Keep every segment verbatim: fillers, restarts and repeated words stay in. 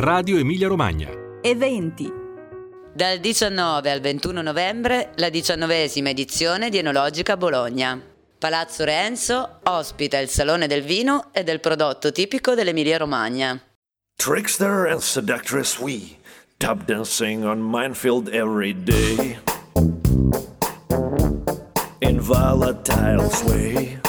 Radio Emilia Romagna. Eventi. Dal diciannove al ventuno novembre la diciannovesima edizione di Enologica Bologna. Palazzo Renzo ospita il Salone del Vino e del prodotto tipico dell'Emilia Romagna. Trickster and seductress we, tap dancing on minefield every day, in volatile sway.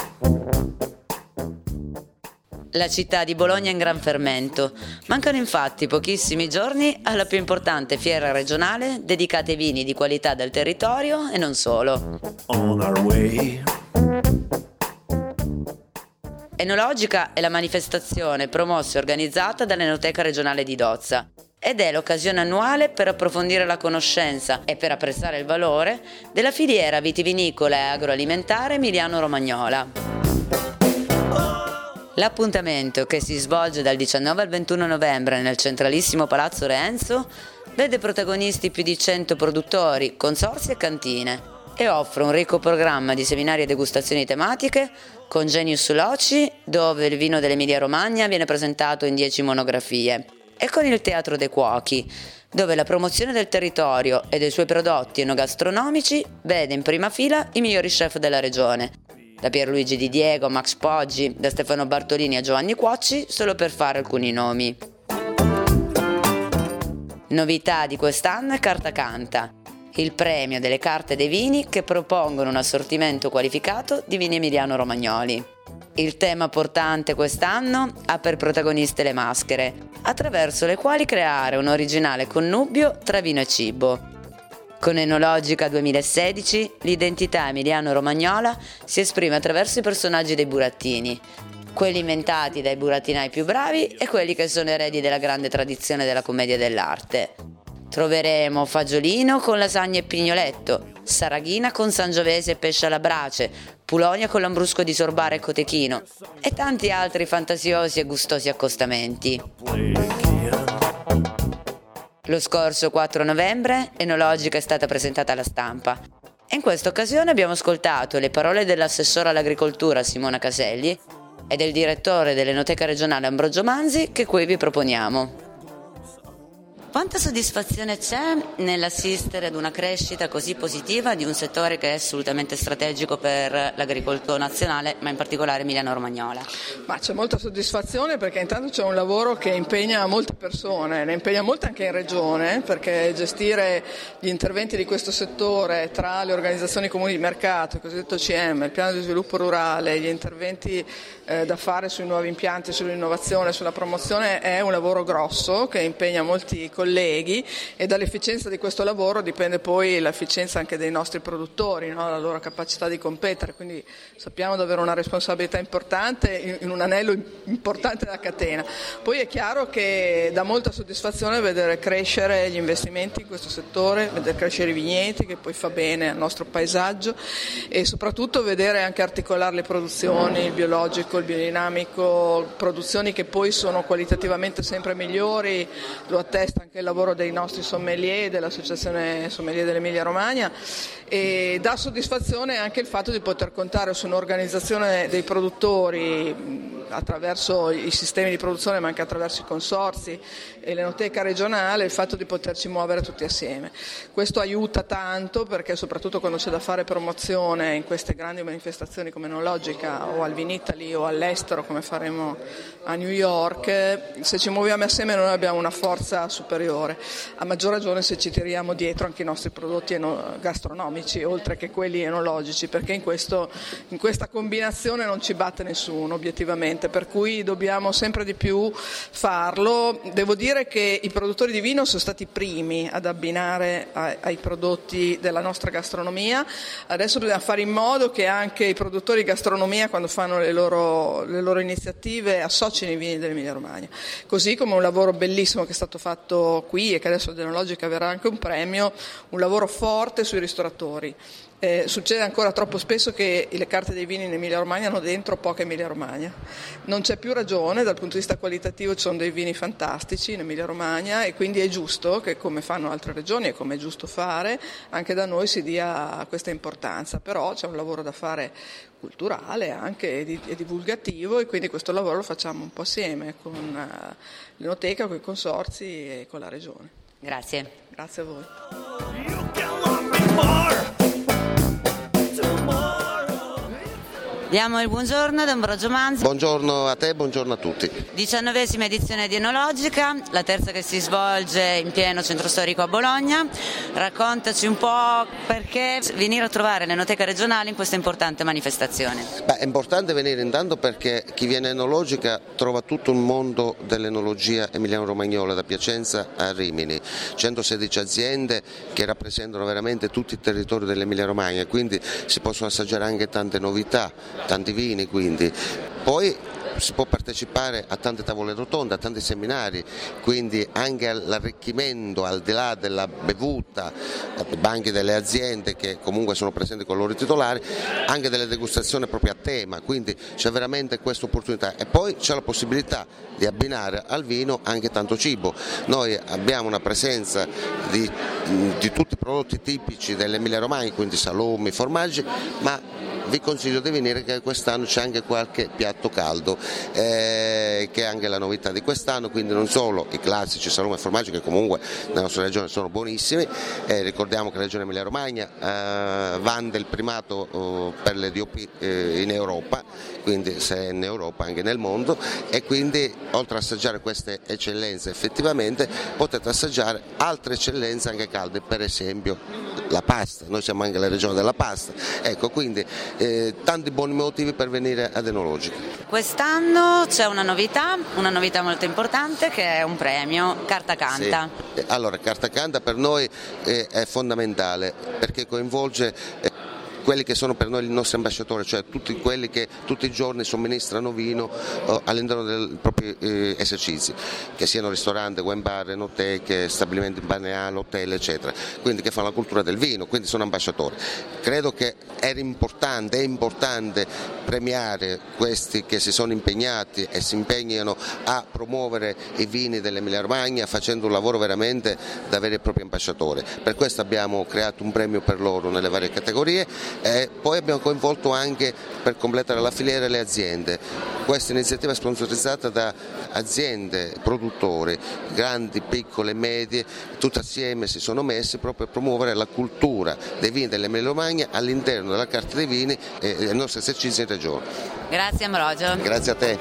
La città di Bologna è in gran fermento. Mancano infatti pochissimi giorni alla più importante fiera regionale dedicata ai vini di qualità del territorio e non solo. On our way. Enologica è la manifestazione promossa e organizzata dall'Enoteca regionale di Dozza ed è l'occasione annuale per approfondire la conoscenza e per apprezzare il valore della filiera vitivinicola e agroalimentare emiliano-romagnola. L'appuntamento, che si svolge dal diciannove al ventuno novembre nel centralissimo Palazzo Renzo, vede protagonisti più di cento produttori, consorzi e cantine e offre un ricco programma di seminari e degustazioni tematiche con Genius Loci, dove il vino dell'Emilia Romagna viene presentato in dieci monografie, e con il Teatro dei Cuochi, dove la promozione del territorio e dei suoi prodotti enogastronomici vede in prima fila i migliori chef della regione, da Pierluigi Di Diego a Max Poggi, da Stefano Bartolini a Giovanni Cuocci, solo per fare alcuni nomi. Novità di quest'anno è Carta Canta, il premio delle carte dei vini che propongono un assortimento qualificato di vini emiliano-romagnoli. Il tema portante quest'anno ha per protagoniste le maschere, attraverso le quali creare un originale connubio tra vino e cibo. Con Enologica duemilasedici l'identità emiliano-romagnola si esprime attraverso i personaggi dei burattini, quelli inventati dai burattinai più bravi e quelli che sono eredi della grande tradizione della commedia dell'arte. Troveremo fagiolino con lasagne e pignoletto, saraghina con sangiovese e pesce alla brace, pulonia con lambrusco di sorbara e cotechino e tanti altri fantasiosi e gustosi accostamenti. Lo scorso quattro novembre Enologica è stata presentata alla stampa e in questa occasione abbiamo ascoltato le parole dell'assessore all'agricoltura Simona Caselli e del direttore dell'Enoteca regionale Ambrogio Manzi, che qui vi proponiamo. Quanta soddisfazione c'è nell'assistere ad una crescita così positiva di un settore che è assolutamente strategico per l'agricoltura nazionale, ma in particolare emiliano-romagnola? Ma c'è molta soddisfazione perché intanto c'è un lavoro che impegna molte persone, ne impegna molte anche in regione, perché gestire gli interventi di questo settore tra le organizzazioni comuni di mercato, il cosiddetto C M, il piano di sviluppo rurale, gli interventi eh, da fare sui nuovi impianti, sull'innovazione, sulla promozione, è un lavoro grosso che impegna molti colleghi e dall'efficienza di questo lavoro dipende poi l'efficienza anche dei nostri produttori, no? La loro capacità di competere, quindi sappiamo di avere una responsabilità importante in un anello importante della catena. Poi è chiaro che dà molta soddisfazione vedere crescere gli investimenti in questo settore, vedere crescere i vigneti, che poi fa bene al nostro paesaggio, e soprattutto vedere anche articolare le produzioni, il biologico, il biodinamico, produzioni che poi sono qualitativamente sempre migliori, lo attesta anche il lavoro dei nostri sommelier, dell'Associazione Sommelier dell'Emilia Romagna, e dà soddisfazione anche il fatto di poter contare su un'organizzazione dei produttori attraverso i sistemi di produzione, ma anche attraverso i consorzi e l'Enoteca regionale, il fatto di poterci muovere tutti assieme. Questo aiuta tanto perché soprattutto quando c'è da fare promozione in queste grandi manifestazioni come Enologica o al Vinitaly o all'estero come faremo a New York, se ci muoviamo assieme noi abbiamo una forza superiore, a maggior ragione se ci tiriamo dietro anche i nostri prodotti gastronomici oltre che quelli enologici, perché in, questo, in questa combinazione non ci batte nessuno obiettivamente, per cui dobbiamo sempre di più farlo. Devo dire che i produttori di vino sono stati i primi ad abbinare ai, ai prodotti della nostra gastronomia, adesso bisogna fare in modo che anche i produttori di gastronomia, quando fanno le loro, le loro iniziative, associno i vini dell'Emilia Romagna, così come un lavoro bellissimo che è stato fatto qui e che adesso ad Enologica avrà anche un premio, un lavoro forte sui ristoratori. Eh, succede ancora troppo spesso che le carte dei vini in Emilia Romagna hanno dentro poca Emilia Romagna. Non c'è più ragione, dal punto di vista qualitativo ci sono dei vini fantastici in Emilia Romagna e quindi è giusto che, come fanno altre regioni e come è giusto fare, anche da noi si dia questa importanza. Però c'è un lavoro da fare culturale anche e divulgativo, e quindi questo lavoro lo facciamo un po' assieme con l'Enoteca, con i consorzi e con la regione. Grazie. Grazie a voi. Diamo il buongiorno ad Ambrogio Manzi. Buongiorno a te, buongiorno a tutti. diciannovesima edizione di Enologica, la terza che si svolge in pieno centro storico a Bologna. Raccontaci un po' perché venire a trovare l'Enoteca regionale in questa importante manifestazione. Beh, è importante venire intanto perché chi viene a Enologica trova tutto il mondo dell'enologia emiliano-romagnola, da Piacenza a Rimini, centosedici aziende che rappresentano veramente tutto il territorio dell'Emilia Romagna, quindi si possono assaggiare anche tante novità, tanti vini, quindi poi si può partecipare a tante tavole rotonde, a tanti seminari, quindi anche all'arricchimento al di là della bevuta, anche delle aziende che comunque sono presenti con i loro titolari, anche delle degustazioni proprio a tema, quindi c'è veramente questa opportunità e poi c'è la possibilità di abbinare al vino anche tanto cibo. Noi abbiamo una presenza di, di tutti i prodotti tipici dell'Emilia Romagna, quindi salumi, formaggi, ma vi consiglio di venire che quest'anno c'è anche qualche piatto caldo, eh, che è anche la novità di quest'anno, quindi non solo i classici salumi e formaggi che comunque nella nostra regione sono buonissimi, eh, ricordiamo che la regione Emilia Romagna eh, vanta il primato eh, per le D O P eh, in Europa, quindi se è in Europa anche nel mondo, e quindi oltre a assaggiare queste eccellenze effettivamente potete assaggiare altre eccellenze anche calde, per esempio la pasta, noi siamo anche la regione della pasta, ecco, quindi eh, tanti buoni motivi per venire ad Enologica. Quest'anno c'è una novità, una novità molto importante, che è un premio Carta Canta. Sì. Allora, Carta Canta per noi eh, è fondamentale perché coinvolge eh, quelli che sono per noi i nostri ambasciatori, cioè tutti quelli che tutti i giorni somministrano vino oh, all'interno dei propri eh, esercizi, che siano ristoranti, wine bar, enoteche, stabilimenti balneari, hotel, eccetera, quindi che fanno la cultura del vino, quindi sono ambasciatori. Credo che era importante, è importante premiare questi che si sono impegnati e si impegnano a promuovere i vini dell'Emilia Romagna facendo un lavoro veramente da veri e propri ambasciatori. Per questo abbiamo creato un premio per loro nelle varie categorie. E poi abbiamo coinvolto anche per completare la filiera le aziende. Questa iniziativa è sponsorizzata da aziende, produttori, grandi, piccole, medie, tutte assieme si sono messi proprio per promuovere la cultura dei vini dell'Emilia Romagna all'interno della Carta dei Vini e dei nostri esercizi in regione. Grazie Ambrogio. Grazie a te.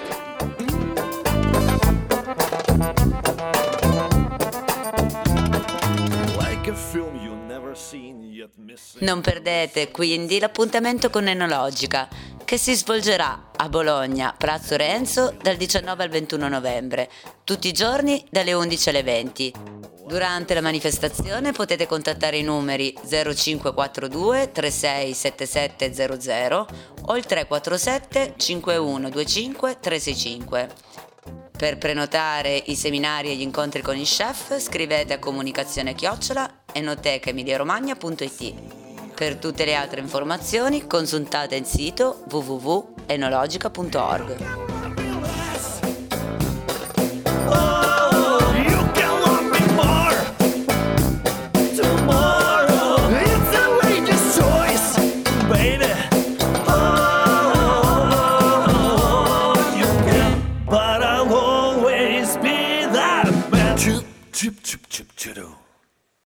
Non perdete quindi l'appuntamento con Enologica, che si svolgerà a Bologna, Palazzo Renzo, dal diciannove al ventuno novembre, tutti i giorni dalle undici alle venti. Durante la manifestazione potete contattare i numeri zero cinque quattro due tre sei sette sette zero zero o il tre quattro sette cinque uno due cinque tre sei cinque. Per prenotare i seminari e gli incontri con il chef scrivete a comunicazione chiocciola enoteca emilia romagna punto it. Per tutte le altre informazioni consultate il sito w w w punto enologica punto org.